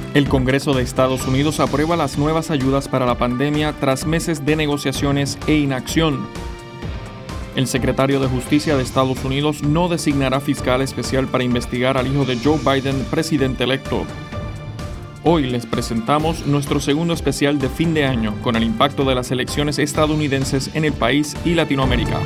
El Congreso de Estados Unidos aprueba las nuevas ayudas para la pandemia tras meses de negociaciones e inacción. El secretario de Justicia de Estados Unidos no designará fiscal especial para investigar al hijo de Joe Biden, presidente electo. Hoy les presentamos nuestro segundo especial de fin de año con el impacto de las elecciones estadounidenses en el país y Latinoamérica.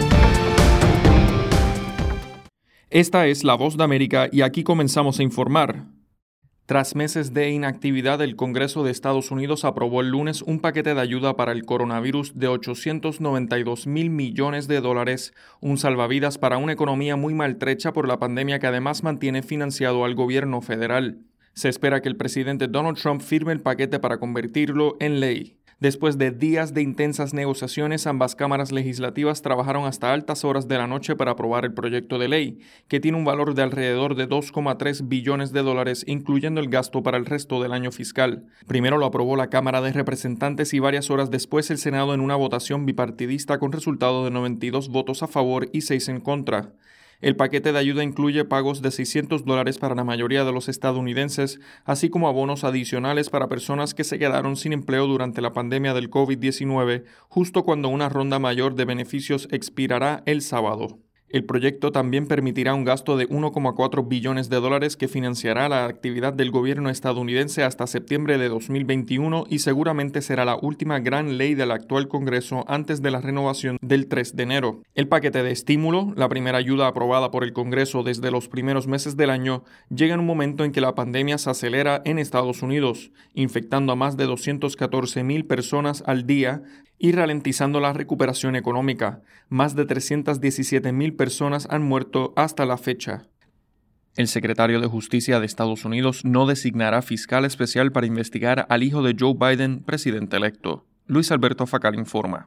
Esta es La Voz de América y aquí comenzamos a informar. Tras meses de inactividad, el Congreso de Estados Unidos aprobó el lunes un paquete de ayuda para el coronavirus de $892 mil millones, un salvavidas para una economía muy maltrecha por la pandemia que además mantiene financiado al gobierno federal. Se espera que el presidente Donald Trump firme el paquete para convertirlo en ley. Después de días de intensas negociaciones, ambas cámaras legislativas trabajaron hasta altas horas de la noche para aprobar el proyecto de ley, que tiene un valor de alrededor de $2,3 billones, incluyendo el gasto para el resto del año fiscal. Primero lo aprobó la Cámara de Representantes y varias horas después el Senado en una votación bipartidista con resultado de 92 votos a favor y 6 en contra. El paquete de ayuda incluye pagos de $600 para la mayoría de los estadounidenses, así como abonos adicionales para personas que se quedaron sin empleo durante la pandemia del COVID-19, justo cuando una ronda mayor de beneficios expirará el sábado. El proyecto también permitirá un gasto de $1,4 billones que financiará la actividad del gobierno estadounidense hasta septiembre de 2021 y seguramente será la última gran ley del actual Congreso antes de la renovación del 3 de enero. El paquete de estímulo, la primera ayuda aprobada por el Congreso desde los primeros meses del año, llega en un momento en que la pandemia se acelera en Estados Unidos, infectando a más de 214,000 personas al día y ralentizando la recuperación económica. Más de 317,000 personas han muerto hasta la fecha. El secretario de Justicia de Estados Unidos no designará fiscal especial para investigar al hijo de Joe Biden, presidente electo. Luis Alberto Facal informa.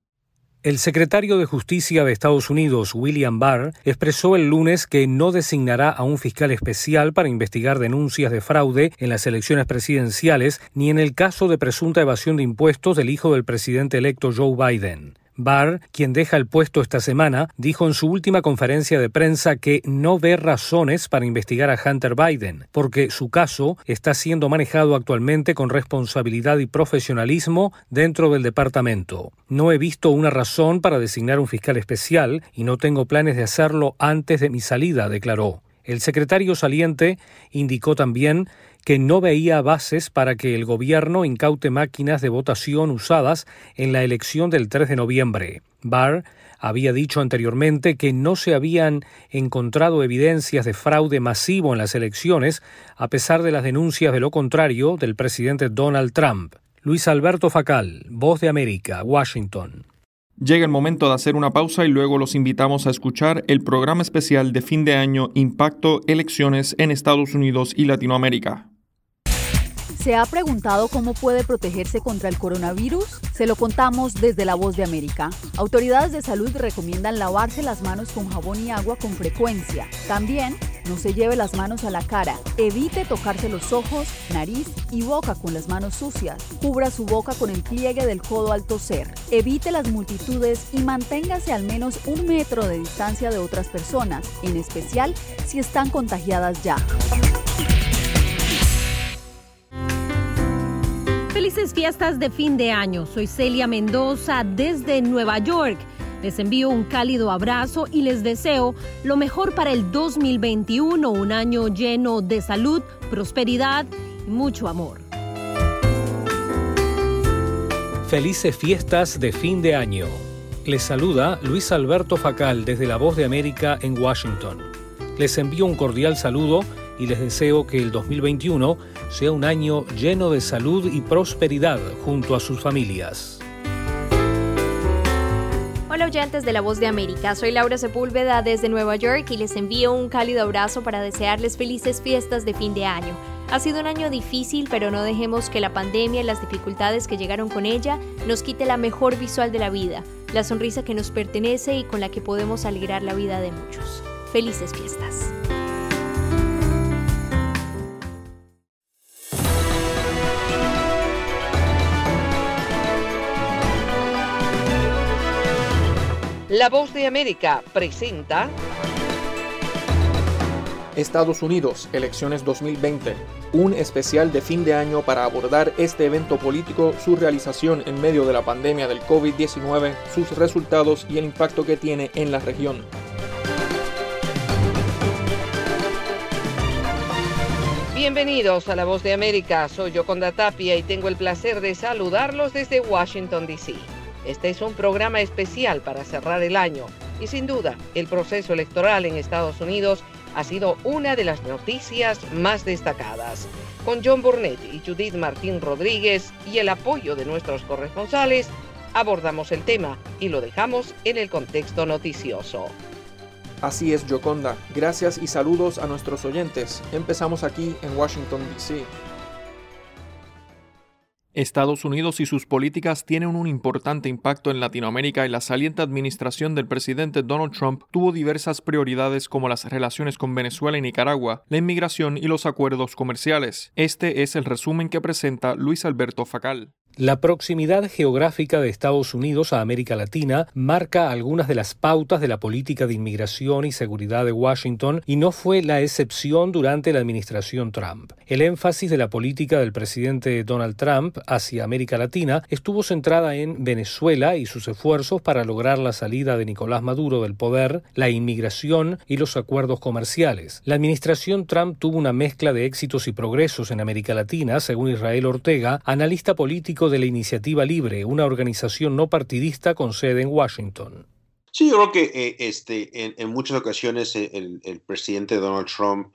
El secretario de Justicia de Estados Unidos, William Barr, expresó el lunes que no designará a un fiscal especial para investigar denuncias de fraude en las elecciones presidenciales ni en el caso de presunta evasión de impuestos del hijo del presidente electo Joe Biden. Barr, quien deja el puesto esta semana, dijo en su última conferencia de prensa que no ve razones para investigar a Hunter Biden, porque su caso está siendo manejado actualmente con responsabilidad y profesionalismo dentro del departamento. No he visto una razón para designar un fiscal especial y no tengo planes de hacerlo antes de mi salida, declaró. El secretario saliente indicó también que no veía bases para que el gobierno incaute máquinas de votación usadas en la elección del 3 de noviembre. Barr había dicho anteriormente que no se habían encontrado evidencias de fraude masivo en las elecciones, a pesar de las denuncias de lo contrario del presidente Donald Trump. Luis Alberto Facal, Voz de América, Washington. Llega el momento de hacer una pausa y luego los invitamos a escuchar el programa especial de fin de año Impacto Elecciones en Estados Unidos y Latinoamérica. ¿Se ha preguntado cómo puede protegerse contra el coronavirus? Se lo contamos desde La Voz de América. Autoridades de salud recomiendan lavarse las manos con jabón y agua con frecuencia. También, no se lleve las manos a la cara. Evite tocarse los ojos, nariz y boca con las manos sucias. Cubra su boca con el pliegue del codo al toser. Evite las multitudes y manténgase al menos 1 metro de distancia de otras personas, en especial si están contagiadas ya. Felices fiestas de fin de año. Soy Celia Mendoza desde Nueva York. Les envío un cálido abrazo y les deseo lo mejor para el 2021, un año lleno de salud, prosperidad y mucho amor. Felices fiestas de fin de año. Les saluda Luis Alberto Facal desde La Voz de América en Washington. Les envío un cordial saludo y les deseo que el 2021 sea un año lleno de salud y prosperidad junto a sus familias. Hola oyentes de La Voz de América, soy Laura Sepúlveda desde Nueva York y les envío un cálido abrazo para desearles felices fiestas de fin de año. Ha sido un año difícil, pero no dejemos que la pandemia y las dificultades que llegaron con ella nos quite la mejor visual de la vida, la sonrisa que nos pertenece y con la que podemos alegrar la vida de muchos. Felices fiestas. La Voz de América presenta Estados Unidos, elecciones 2020. Un especial de fin de año para abordar este evento político, su realización en medio de la pandemia del COVID-19, sus resultados y el impacto que tiene en la región. Bienvenidos a La Voz de América, soy Yoconda Tapia y tengo el placer de saludarlos desde Washington, D.C. Este es un programa especial para cerrar el año y sin duda el proceso electoral en Estados Unidos ha sido una de las noticias más destacadas. Con John Burnett y Judith Martín Rodríguez y el apoyo de nuestros corresponsales, abordamos el tema y lo dejamos en el contexto noticioso. Así es, Yoconda. Gracias y saludos a nuestros oyentes. Empezamos aquí en Washington, D.C. Estados Unidos y sus políticas tienen un importante impacto en Latinoamérica y la saliente administración del presidente Donald Trump tuvo diversas prioridades como las relaciones con Venezuela y Nicaragua, la inmigración y los acuerdos comerciales. Este es el resumen que presenta Luis Alberto Facal. La proximidad geográfica de Estados Unidos a América Latina marca algunas de las pautas de la política de inmigración y seguridad de Washington y no fue la excepción durante la administración Trump. El énfasis de la política del presidente Donald Trump hacia América Latina estuvo centrada en Venezuela y sus esfuerzos para lograr la salida de Nicolás Maduro del poder, la inmigración y los acuerdos comerciales. La administración Trump tuvo una mezcla de éxitos y progresos en América Latina, según Israel Ortega, analista político de la Iniciativa Libre, una organización no partidista con sede en Washington. Sí, yo creo que en muchas ocasiones el presidente Donald Trump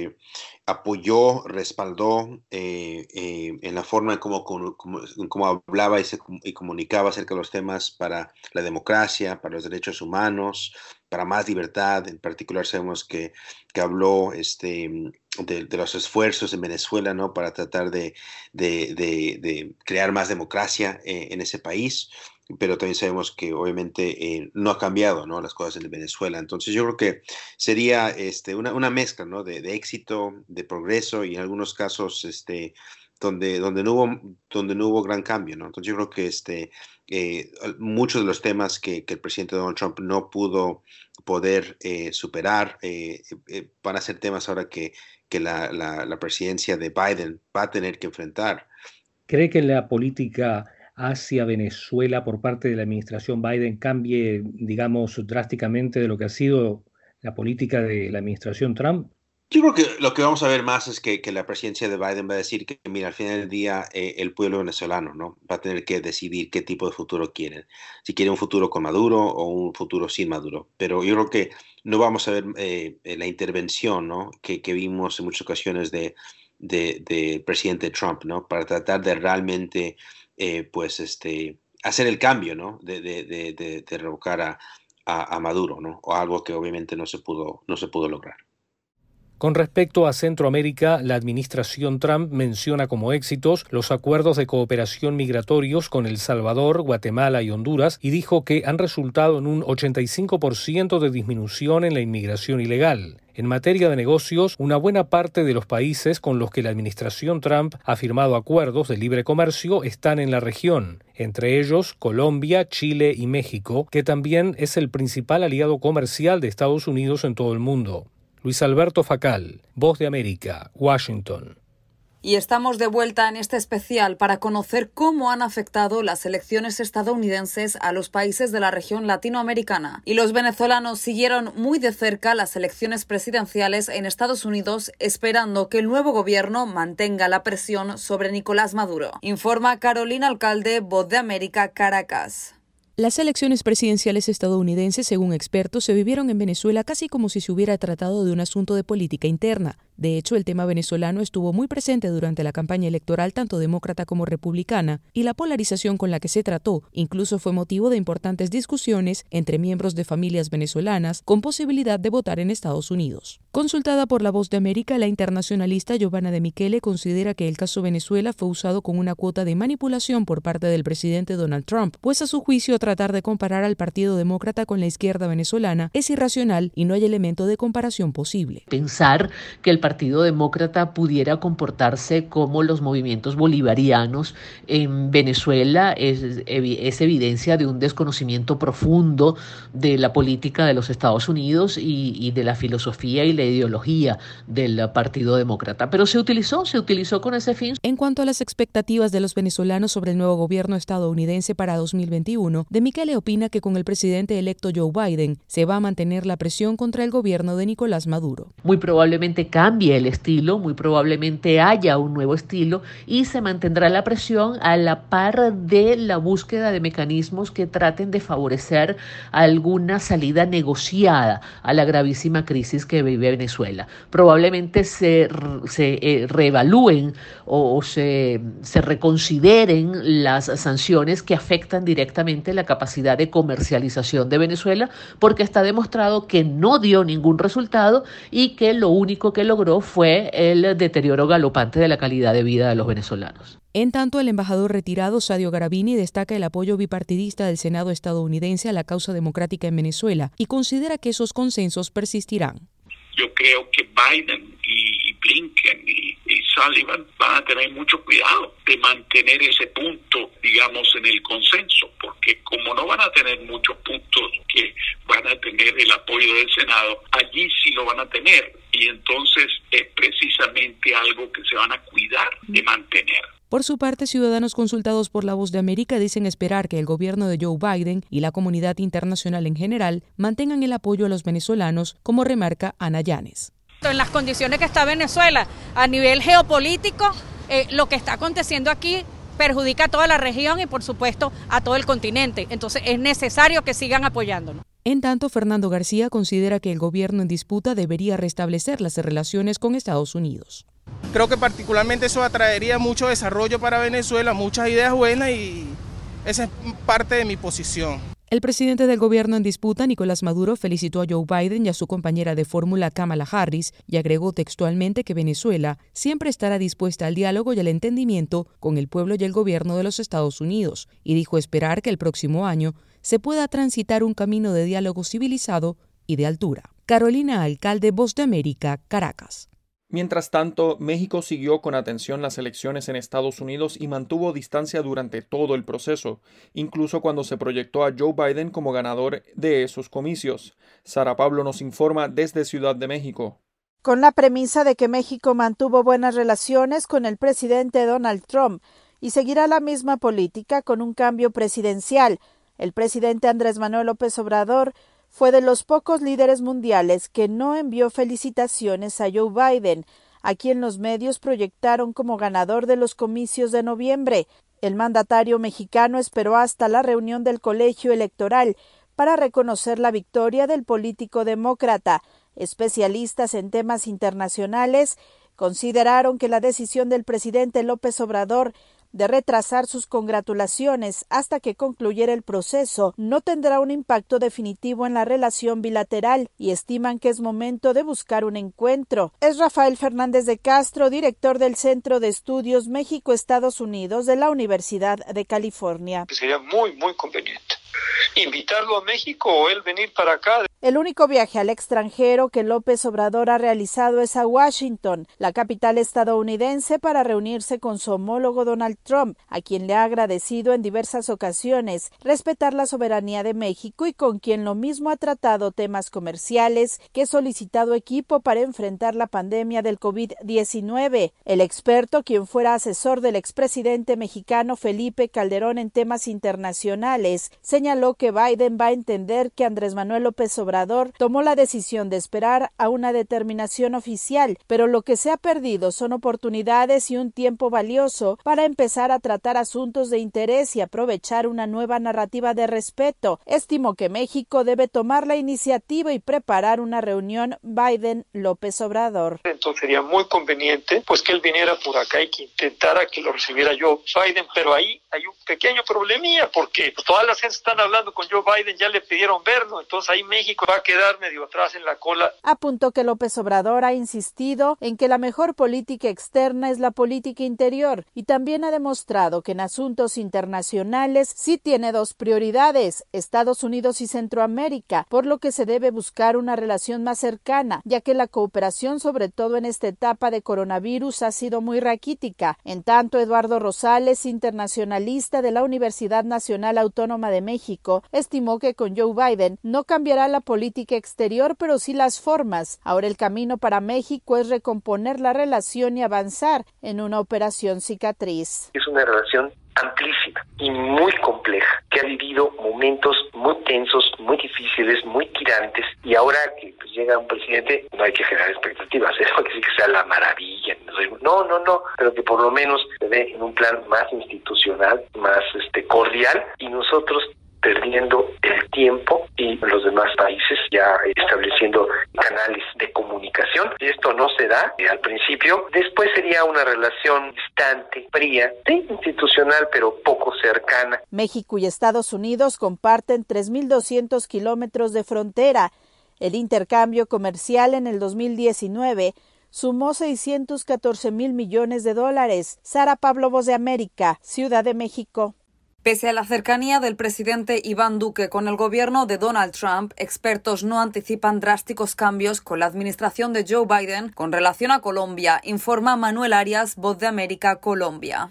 apoyó, respaldó en la forma en cómo hablaba y comunicaba acerca de los temas para la democracia, para los derechos humanos, para más libertad. En particular sabemos que habló de los esfuerzos en Venezuela, ¿no?, para tratar de crear más democracia en ese país. Pero también sabemos que obviamente no ha cambiado, ¿no?, las cosas en Venezuela. Entonces yo creo que sería una mezcla, ¿no?, de éxito, de progreso y en algunos casos donde no hubo gran cambio, ¿no? Entonces yo creo que muchos de los temas que el presidente Donald Trump no pudo superar van a ser temas ahora que la presidencia de Biden va a tener que enfrentar. ¿Cree que la política hacia Venezuela por parte de la administración Biden cambie, digamos, drásticamente de lo que ha sido la política de la administración Trump? Yo creo que lo que vamos a ver más es que la presidencia de Biden va a decir que, mira, al final del día el pueblo venezolano, ¿no?, va a tener que decidir qué tipo de futuro quieren. Si quieren un futuro con Maduro o un futuro sin Maduro. Pero yo creo que no vamos a ver la intervención, ¿no?, que vimos en muchas ocasiones del presidente Trump, ¿no?, para tratar de realmente hacer el cambio, ¿no?, de revocar a Maduro, ¿no?, o algo que obviamente no se pudo lograr. Con respecto a Centroamérica, la administración Trump menciona como éxitos los acuerdos de cooperación migratorios con El Salvador, Guatemala y Honduras y dijo que han resultado en un 85% de disminución en la inmigración ilegal. En materia de negocios, una buena parte de los países con los que la administración Trump ha firmado acuerdos de libre comercio están en la región, entre ellos Colombia, Chile y México, que también es el principal aliado comercial de Estados Unidos en todo el mundo. Luis Alberto Facal, Voz de América, Washington. Y estamos de vuelta en este especial para conocer cómo han afectado las elecciones estadounidenses a los países de la región latinoamericana. Y los venezolanos siguieron muy de cerca las elecciones presidenciales en Estados Unidos, esperando que el nuevo gobierno mantenga la presión sobre Nicolás Maduro. Informa Carolina Alcalde, Voz de América, Caracas. Las elecciones presidenciales estadounidenses, según expertos, se vivieron en Venezuela casi como si se hubiera tratado de un asunto de política interna. De hecho, el tema venezolano estuvo muy presente durante la campaña electoral tanto demócrata como republicana, y la polarización con la que se trató incluso fue motivo de importantes discusiones entre miembros de familias venezolanas con posibilidad de votar en Estados Unidos. Consultada por La Voz de América, la internacionalista Giovanna de Michele considera que el caso Venezuela fue usado con una cuota de manipulación por parte del presidente Donald Trump, pues a su juicio tratar de comparar al Partido Demócrata con la izquierda venezolana es irracional y no hay elemento de comparación posible. Pensar que el Partido Partido Demócrata pudiera comportarse como los movimientos bolivarianos en Venezuela es evidencia de un desconocimiento profundo de la política de los Estados Unidos y de la filosofía y la ideología del Partido Demócrata. Pero se utilizó con ese fin. En cuanto a las expectativas de los venezolanos sobre el nuevo gobierno estadounidense para 2021, De Michele opina que con el presidente electo Joe Biden se va a mantener la presión contra el gobierno de Nicolás Maduro. Muy probablemente cambie el estilo, muy probablemente haya un nuevo estilo y se mantendrá la presión a la par de la búsqueda de mecanismos que traten de favorecer alguna salida negociada a la gravísima crisis que vive Venezuela. Probablemente se reevalúen o se reconsideren las sanciones que afectan directamente la capacidad de comercialización de Venezuela, porque está demostrado que no dio ningún resultado y que lo único que logró fue el deterioro galopante de la calidad de vida de los venezolanos. En tanto, el embajador retirado Sadio Garabini destaca el apoyo bipartidista del Senado estadounidense a la causa democrática en Venezuela y considera que esos consensos persistirán. Yo creo que Biden y Blinken y Sullivan van a tener mucho cuidado de mantener ese punto, digamos, en el consenso, porque como no van a tener muchos puntos que van a tener el apoyo del Senado, allí sí lo van a tener, y entonces es precisamente algo que se van a cuidar de mantener. Por su parte, ciudadanos consultados por La Voz de América dicen esperar que el gobierno de Joe Biden y la comunidad internacional en general mantengan el apoyo a los venezolanos, como remarca Ana Llanes. En las condiciones que está Venezuela a nivel geopolítico, lo que está aconteciendo aquí perjudica a toda la región y por supuesto a todo el continente. Entonces es necesario que sigan apoyándonos. En tanto, Fernando García considera que el gobierno en disputa debería restablecer las relaciones con Estados Unidos. Creo que particularmente eso atraería mucho desarrollo para Venezuela, muchas ideas buenas, y esa es parte de mi posición. El presidente del gobierno en disputa, Nicolás Maduro, felicitó a Joe Biden y a su compañera de fórmula Kamala Harris y agregó textualmente que Venezuela siempre estará dispuesta al diálogo y al entendimiento con el pueblo y el gobierno de los Estados Unidos, y dijo esperar que el próximo año se pueda transitar un camino de diálogo civilizado y de altura. Carolina Alcalde, Voz de América, Caracas. Mientras tanto, México siguió con atención las elecciones en Estados Unidos y mantuvo distancia durante todo el proceso, incluso cuando se proyectó a Joe Biden como ganador de esos comicios. Sara Pablo nos informa desde Ciudad de México. Con la premisa de que México mantuvo buenas relaciones con el presidente Donald Trump y seguirá la misma política con un cambio presidencial, el presidente Andrés Manuel López Obrador fue de los pocos líderes mundiales que no envió felicitaciones a Joe Biden, a quien los medios proyectaron como ganador de los comicios de noviembre. El mandatario mexicano esperó hasta la reunión del colegio electoral para reconocer la victoria del político demócrata. Especialistas en temas internacionales consideraron que la decisión del presidente López Obrador de retrasar sus congratulaciones hasta que concluyera el proceso no tendrá un impacto definitivo en la relación bilateral y estiman que es momento de buscar un encuentro. Es Rafael Fernández de Castro, director del Centro de Estudios México-Estados Unidos de la Universidad de California. Sería muy conveniente invitarlo a México o él venir para acá. El único viaje al extranjero que López Obrador ha realizado es a Washington, la capital estadounidense, para reunirse con su homólogo Donald Trump, a quien le ha agradecido en diversas ocasiones respetar la soberanía de México y con quien lo mismo ha tratado temas comerciales que solicitado equipo para enfrentar la pandemia del COVID-19. El experto, quien fuera asesor del expresidente mexicano Felipe Calderón en temas internacionales, señaló que Biden va a entender que Andrés Manuel López Obrador tomó la decisión de esperar a una determinación oficial, pero lo que se ha perdido son oportunidades y un tiempo valioso para empezar a tratar asuntos de interés y aprovechar una nueva narrativa de respeto. Estimó que México debe tomar la iniciativa y preparar una reunión Biden-López Obrador. Entonces sería muy conveniente pues que él viniera por acá y que intentara que lo recibiera Joe Biden, pero ahí hay un pequeño problemilla porque todas las gentes están hablando con Joe Biden, ya le pidieron verlo, entonces ahí México México va a quedar medio atrás en la cola. Apuntó que López Obrador ha insistido en que la mejor política externa es la política interior y también ha demostrado que en asuntos internacionales sí tiene dos prioridades, Estados Unidos y Centroamérica, por lo que se debe buscar una relación más cercana, ya que la cooperación, sobre todo en esta etapa de coronavirus, ha sido muy raquítica. En tanto, Eduardo Rosales, internacionalista de la Universidad Nacional Autónoma de México, estimó que con Joe Biden no cambiará la política exterior, pero sí las formas. Ahora el camino para México es recomponer la relación y avanzar en una operación cicatriz. Es una relación amplísima y muy compleja, que ha vivido momentos muy tensos, muy difíciles, muy tirantes, y ahora que llega un presidente, no hay que generar expectativas, eso no quiere decir que sea la maravilla, no, pero que por lo menos se ve en un plan más institucional, más cordial, y nosotros perdiendo el tiempo y los demás países ya estableciendo canales de comunicación. Esto no se da al principio, después sería una relación distante, fría, sí, institucional, pero poco cercana. México y Estados Unidos comparten 3.200 kilómetros de frontera. El intercambio comercial en el 2019 sumó 614,000 millones de dólares. Sara Pablo, Voz de América, Ciudad de México. Pese a la cercanía del presidente Iván Duque con el gobierno de Donald Trump, expertos no anticipan drásticos cambios con la administración de Joe Biden con relación a Colombia, informa Manuel Arias, Voz de América, Colombia.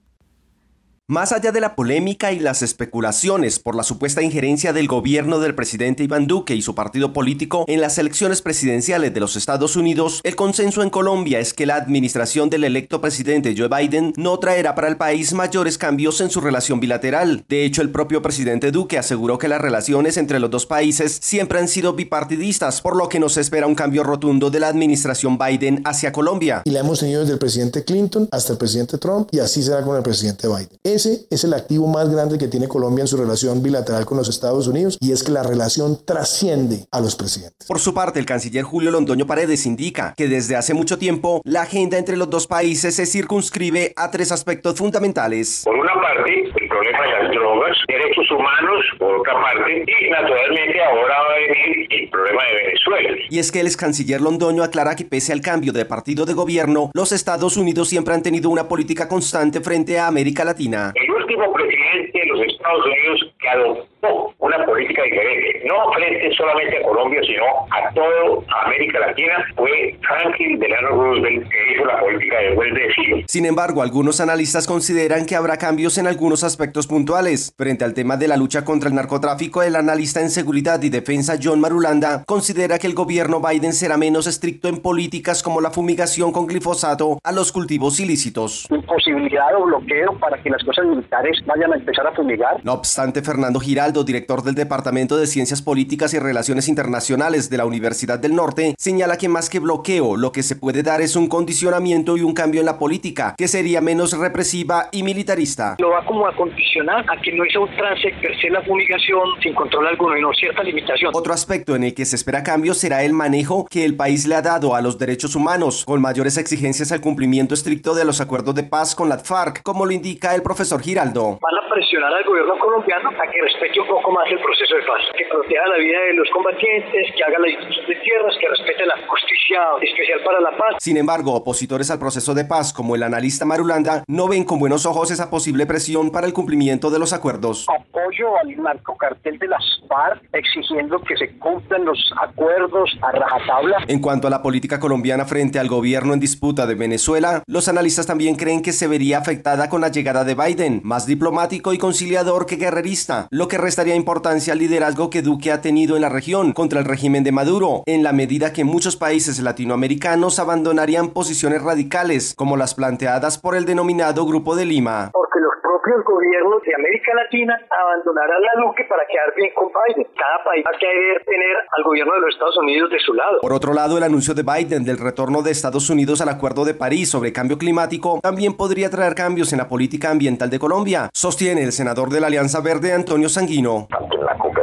Más allá de la polémica y las especulaciones por la supuesta injerencia del gobierno del presidente Iván Duque y su partido político en las elecciones presidenciales de los Estados Unidos, el consenso en Colombia es que la administración del electo presidente Joe Biden no traerá para el país mayores cambios en su relación bilateral. De hecho, el propio presidente Duque aseguró que las relaciones entre los dos países siempre han sido bipartidistas, por lo que no se espera un cambio rotundo de la administración Biden hacia Colombia. Y la hemos tenido desde el presidente Clinton hasta el presidente Trump, y así será con el presidente Biden. Ese es el activo más grande que tiene Colombia en su relación bilateral con los Estados Unidos, y es que la relación trasciende a los presidentes. Por su parte, el canciller Julio Londoño Paredes indica que desde hace mucho tiempo la agenda entre los dos países se circunscribe a tres aspectos fundamentales. Por una parte, el problema de las drogas, derechos humanos, por otra parte, y naturalmente ahora va a venir el problema de Venezuela. Y es que el ex canciller Londoño aclara que pese al cambio de partido de gobierno, los Estados Unidos siempre han tenido una política constante frente a América Latina. El último presidente de los Estados Unidos que adoptó una política diferente, no frente solamente a Colombia, sino a toda América Latina, fue Franklin Delano Roosevelt, que hizo la política de vuelta de siglo. Sin embargo, algunos analistas consideran que habrá cambios en algunos aspectos puntuales. Frente al tema de la lucha contra el narcotráfico, el analista en seguridad y defensa John Marulanda considera que el gobierno Biden será menos estricto en políticas como la fumigación con glifosato a los cultivos ilícitos. Imposibilidad o bloqueo para que las fuerzas militares vayan a empezar a fumigar. No obstante, Fernando Giraldo, director del Departamento de Ciencias Políticas y Relaciones Internacionales de la Universidad del Norte, señala que más que bloqueo, lo que se puede dar es un condicionamiento y un cambio en la política, que sería menos represiva y militarista. Lo va como a condicionar a que no sea un trance per se la fumigación sin control alguno y no cierta limitación. Otro aspecto en el que se espera cambio será el manejo que el país le ha dado a los derechos humanos, con mayores exigencias al cumplimiento estricto de los acuerdos de paz con la FARC, como lo indica el profesor Giraldo. Van a presionar al gobierno colombiano a que respete un poco más el proceso de paz, que proteja la vida de los combatientes, que haga la distribución de tierras, que respete la justicia especial para la paz. Sin embargo, opositores al proceso de paz, como el analista Marulanda, no ven con buenos ojos esa posible presión para el cumplimiento de los acuerdos. Apoyo al narcocartel de las FARC, exigiendo que se cumplan los acuerdos a rajatabla. En cuanto a la política colombiana frente al gobierno en disputa de Venezuela, los analistas también creen que se vería afectada con la llegada de Biden, más diplomático y conciliador que guerrerista, lo que restaría importancia al liderazgo que Duque ha tenido en la región contra el régimen de Maduro, en la medida que muchos países latinoamericanos abandonarían posiciones radicales, como las planteadas por el denominado Grupo de Lima. Porque los propios gobiernos de América Latina abandonarán a Duque para quedar bien con Biden. Cada país va a querer tener al gobierno de los Estados Unidos de su lado. Por otro lado, el anuncio de Biden del retorno de Estados Unidos al Acuerdo de París sobre cambio climático también podría traer cambios en la política ambiental de Colombia, sostiene el senador de la Alianza Verde, Antonio Sanguino. Tanto en la cooperación de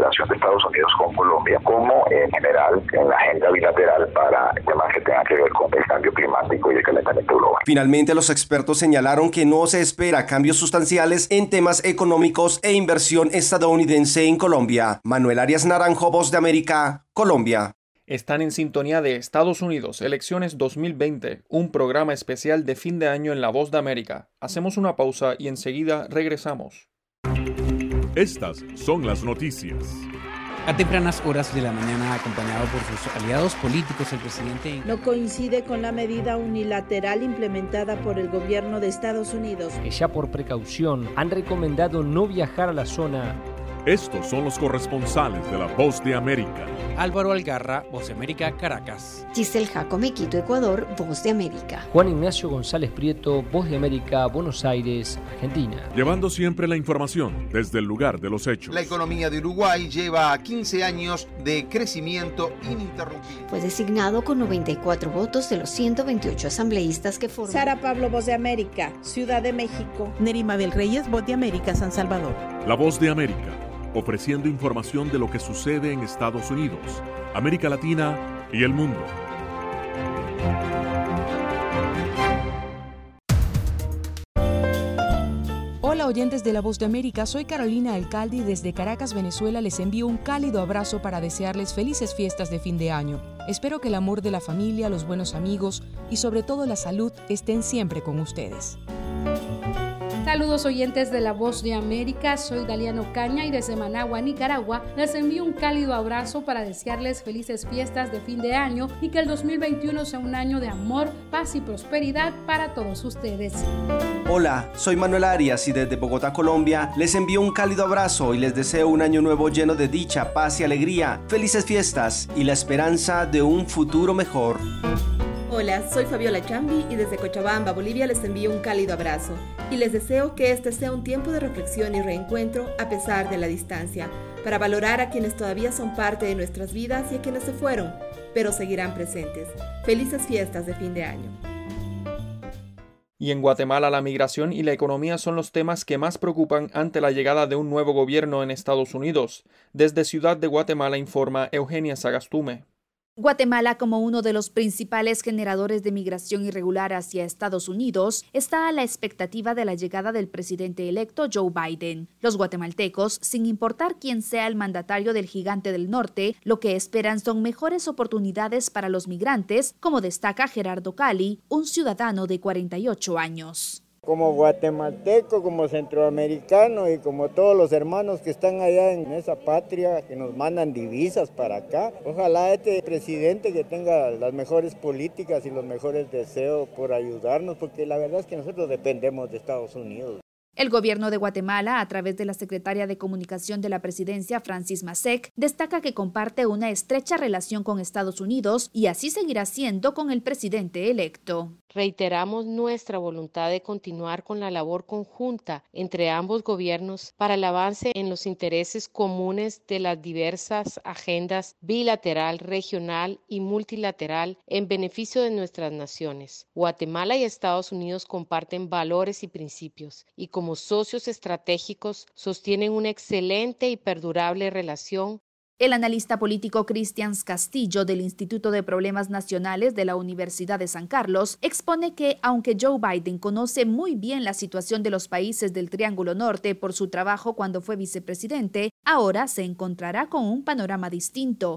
Estados Unidos con Colombia, como en general en la agenda bilateral para temas que tengan que ver con el cambio climático y el calentamiento global. Finalmente, los expertos señalaron que no se espera cambios sustanciales en temas económicos e inversión estadounidense en Colombia. Manuel Arias Naranjo, Voz de América, Colombia. Están en sintonía de Estados Unidos, Elecciones 2020, un programa especial de fin de año en La Voz de América. Hacemos una pausa y enseguida regresamos. Estas son las noticias. A tempranas horas de la mañana, acompañado por sus aliados políticos, el presidente no coincide con la medida unilateral implementada por el gobierno de Estados Unidos, que ya por precaución han recomendado no viajar a la zona. Estos son los corresponsales de La Voz de América. Álvaro Algarra, Voz de América, Caracas. Giselle Jacome, Quito, Ecuador, Voz de América. Juan Ignacio González Prieto, Voz de América, Buenos Aires, Argentina. Llevando siempre la información desde el lugar de los hechos. La economía de Uruguay lleva 15 años de crecimiento ininterrumpido. Fue designado con 94 votos de los 128 asambleístas que forman. Sara Pablo, Voz de América, Ciudad de México. Nerima Bel Reyes, Voz de América, San Salvador. La Voz de América, ofreciendo información de lo que sucede en Estados Unidos, América Latina y el mundo. Hola oyentes de La Voz de América, soy Carolina Alcalde y desde Caracas, Venezuela les envío un cálido abrazo para desearles felices fiestas de fin de año. Espero que el amor de la familia, los buenos amigos y sobre todo la salud estén siempre con ustedes. Saludos oyentes de La Voz de América, soy Daliano Caña y desde Managua, Nicaragua, les envío un cálido abrazo para desearles felices fiestas de fin de año y que el 2021 sea un año de amor, paz y prosperidad para todos ustedes. Hola, soy Manuel Arias y desde Bogotá, Colombia, les envío un cálido abrazo y les deseo un año nuevo lleno de dicha, paz y alegría, felices fiestas y la esperanza de un futuro mejor. Hola, soy Fabiola Chambi y desde Cochabamba, Bolivia les envío un cálido abrazo y les deseo que este sea un tiempo de reflexión y reencuentro a pesar de la distancia, para valorar a quienes todavía son parte de nuestras vidas y a quienes se fueron, pero seguirán presentes. Felices fiestas de fin de año. Y en Guatemala, la migración y la economía son los temas que más preocupan ante la llegada de un nuevo gobierno en Estados Unidos. Desde Ciudad de Guatemala informa Eugenia Sagastume. Guatemala, como uno de los principales generadores de migración irregular hacia Estados Unidos, está a la expectativa de la llegada del presidente electo Joe Biden. Los guatemaltecos, sin importar quién sea el mandatario del gigante del norte, lo que esperan son mejores oportunidades para los migrantes, como destaca Gerardo Cali, un ciudadano de 48 años. Como guatemalteco, como centroamericano y como todos los hermanos que están allá en esa patria, que nos mandan divisas para acá. Ojalá este presidente que tenga las mejores políticas y los mejores deseos por ayudarnos, porque la verdad es que nosotros dependemos de Estados Unidos. El gobierno de Guatemala, a través de la secretaria de Comunicación de la Presidencia, Francis Masek, destaca que comparte una estrecha relación con Estados Unidos y así seguirá siendo con el presidente electo. Reiteramos nuestra voluntad de continuar con la labor conjunta entre ambos gobiernos para el avance en los intereses comunes de las diversas agendas bilateral, regional y multilateral en beneficio de nuestras naciones. Guatemala y Estados Unidos comparten valores y principios y como socios estratégicos sostienen una excelente y perdurable relación. El analista político Cristian Castillo del Instituto de Problemas Nacionales de la Universidad de San Carlos expone que, aunque Joe Biden conoce muy bien la situación de los países del Triángulo Norte por su trabajo cuando fue vicepresidente, ahora se encontrará con un panorama distinto.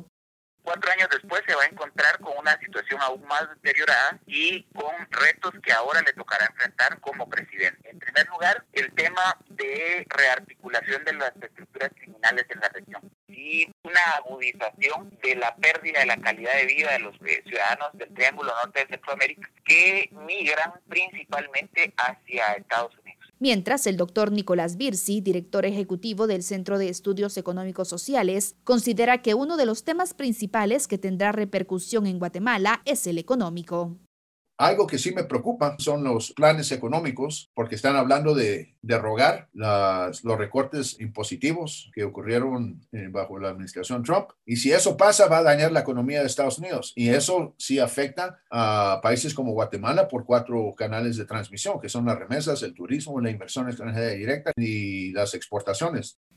4 años después se va a encontrar con una situación aún más deteriorada y con retos que ahora le tocará enfrentar como presidente. En primer lugar, el tema de rearticulación de las estructuras criminales en la región y una agudización de la pérdida de la calidad de vida de los ciudadanos del Triángulo Norte de Centroamérica que migran principalmente hacia Estados Unidos. Mientras, el doctor Nicolás Virsi, director ejecutivo del Centro de Estudios Económicos Sociales, considera que uno de los temas principales que tendrá repercusión en Guatemala es el económico. Algo que sí me preocupa son los planes económicos, porque están hablando de derrogar los recortes impositivos que ocurrieron bajo la administración Trump. Y si eso pasa, va a dañar la economía de Estados Unidos. Y eso sí afecta a países como Guatemala por 4 canales de transmisión, que son las remesas, el turismo, la inversión extranjera directa y las exportaciones.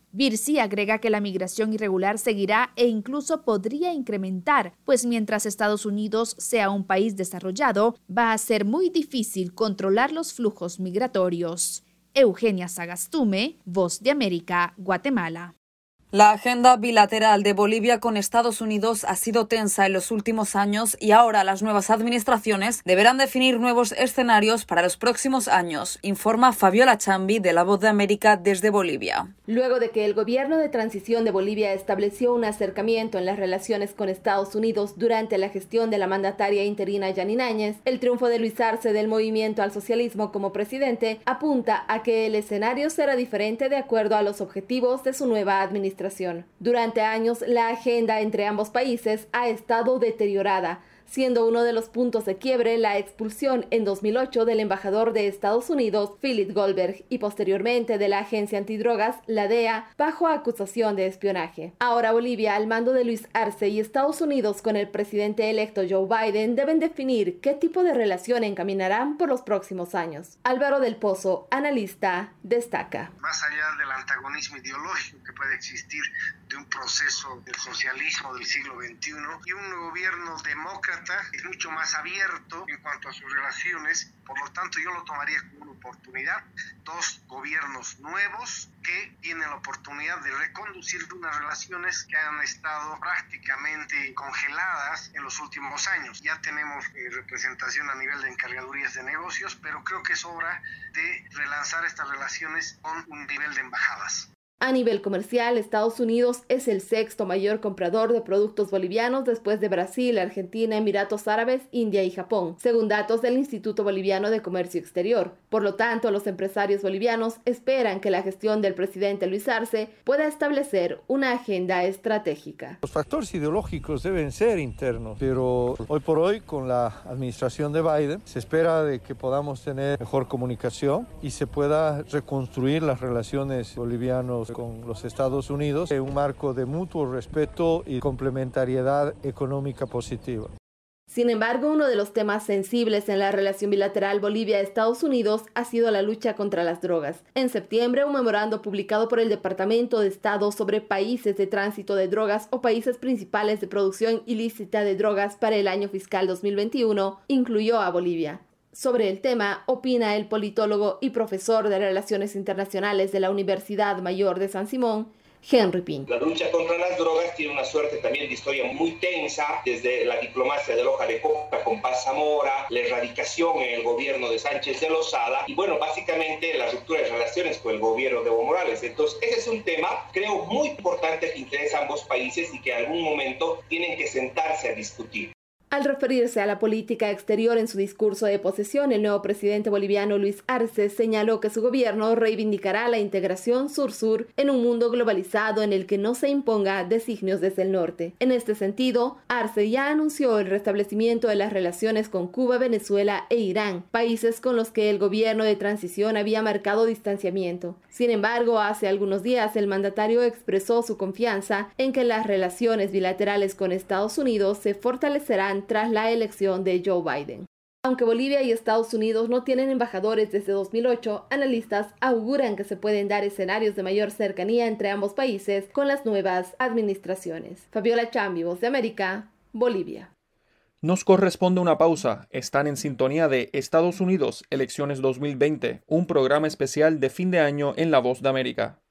Virsi agrega que la migración irregular seguirá e incluso podría incrementar, pues mientras Estados Unidos sea un país desarrollado, va a ser muy difícil controlar los flujos migratorios. Eugenia Sagastume, Voz de América, Guatemala. La agenda bilateral de Bolivia con Estados Unidos ha sido tensa en los últimos años y ahora las nuevas administraciones deberán definir nuevos escenarios para los próximos años, informa Fabiola Chambi de La Voz de América desde Bolivia. Luego de que el gobierno de transición de Bolivia estableció un acercamiento en las relaciones con Estados Unidos durante la gestión de la mandataria interina Yanine Áñez, el triunfo de Luis Arce del movimiento al socialismo como presidente apunta a que el escenario será diferente de acuerdo a los objetivos de su nueva administración. Durante años, la agenda entre ambos países ha estado deteriorada, siendo uno de los puntos de quiebre la expulsión en 2008 del embajador de Estados Unidos, Philip Goldberg, y posteriormente de la agencia antidrogas, la DEA, bajo acusación de espionaje. Ahora Bolivia, al mando de Luis Arce, y Estados Unidos con el presidente electo Joe Biden, deben definir qué tipo de relación encaminarán por los próximos años. Álvaro del Pozo, analista, destaca. Más allá del antagonismo ideológico que puede existir de un proceso del socialismo del siglo XXI y un gobierno demócrata es mucho más abierto en cuanto a sus relaciones, por lo tanto yo lo tomaría como una oportunidad, dos gobiernos nuevos que tienen la oportunidad de reconducir unas relaciones que han estado prácticamente congeladas en los últimos años. Ya tenemos representación a nivel de encargadurías de negocios, pero creo que es hora de relanzar estas relaciones con un nivel de embajadas. A nivel comercial, Estados Unidos es el sexto mayor comprador de productos bolivianos después de Brasil, Argentina, Emiratos Árabes, India y Japón, según datos del Instituto Boliviano de Comercio Exterior. Por lo tanto, los empresarios bolivianos esperan que la gestión del presidente Luis Arce pueda establecer una agenda estratégica. Los factores ideológicos deben ser internos, pero hoy por hoy, con la administración de Biden, se espera de que podamos tener mejor comunicación y se pueda reconstruir las relaciones bolivianos con los Estados Unidos en un marco de mutuo respeto y complementariedad económica positiva. Sin embargo, uno de los temas sensibles en la relación bilateral Bolivia-Estados Unidos ha sido la lucha contra las drogas. En septiembre, un memorando publicado por el Departamento de Estado sobre países de tránsito de drogas o países principales de producción ilícita de drogas para el año fiscal 2021 incluyó a Bolivia. Sobre el tema, opina el politólogo y profesor de Relaciones Internacionales de la Universidad Mayor de San Simón, Henry Pin. La lucha contra las drogas tiene una suerte también de historia muy tensa, desde la diplomacia de Loja de Coca con Paz Zamora, la erradicación en el gobierno de Sánchez de Lozada y bueno, básicamente la ruptura de relaciones con el gobierno de Evo Morales. Entonces, ese es un tema, creo, muy importante que interesa a ambos países y que en algún momento tienen que sentarse a discutir. Al referirse a la política exterior en su discurso de posesión, el nuevo presidente boliviano Luis Arce señaló que su gobierno reivindicará la integración sur-sur en un mundo globalizado en el que no se imponga designios desde el norte. En este sentido, Arce ya anunció el restablecimiento de las relaciones con Cuba, Venezuela e Irán, países con los que el gobierno de transición había marcado distanciamiento. Sin embargo, hace algunos días el mandatario expresó su confianza en que las relaciones bilaterales con Estados Unidos se fortalecerán tras la elección de Joe Biden. Aunque Bolivia y Estados Unidos no tienen embajadores desde 2008, analistas auguran que se pueden dar escenarios de mayor cercanía entre ambos países con las nuevas administraciones. Fabiola Chambi, Voz de América, Bolivia. Nos corresponde una pausa. Están en sintonía de Estados Unidos, Elecciones 2020, un programa especial de fin de año en La Voz de América.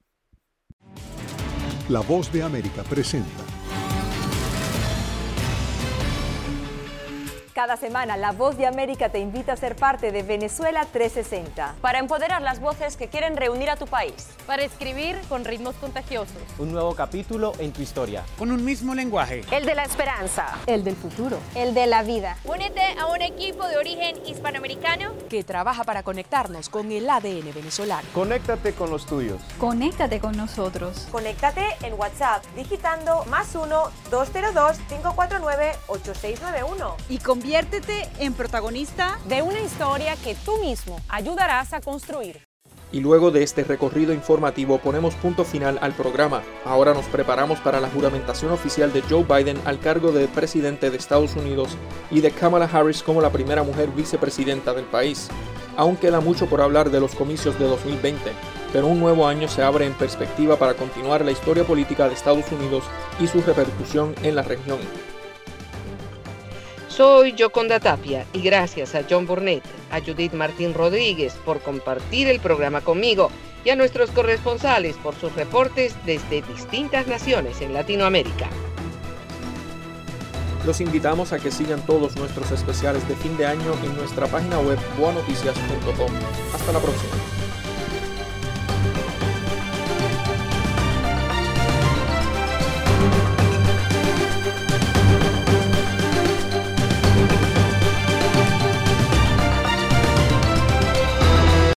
La Voz de América presenta. Cada semana, La Voz de América te invita a ser parte de Venezuela 360. Para empoderar las voces que quieren reunir a tu país. Para escribir con ritmos contagiosos. Un nuevo capítulo en tu historia. Con un mismo lenguaje. El de la esperanza. El del futuro. El de la vida. Únete a un equipo de origen hispanoamericano que trabaja para conectarnos con el ADN venezolano. Conéctate con los tuyos. Conéctate con nosotros. Conéctate en WhatsApp digitando +1-202-549-8691. Y conviértete en protagonista de una historia que tú mismo ayudarás a construir. Y luego de este recorrido informativo ponemos punto final al programa. Ahora nos preparamos para la juramentación oficial de Joe Biden al cargo de presidente de Estados Unidos y de Kamala Harris como la primera mujer vicepresidenta del país. Aún queda mucho por hablar de los comicios de 2020, pero un nuevo año se abre en perspectiva para continuar la historia política de Estados Unidos y su repercusión en la región. Soy Yoconda Tapia y gracias a John Burnett, a Judith Martín Rodríguez por compartir el programa conmigo y a nuestros corresponsales por sus reportes desde distintas naciones en Latinoamérica. Los invitamos a que sigan todos nuestros especiales de fin de año en nuestra página web boanoticias.com. Hasta la próxima.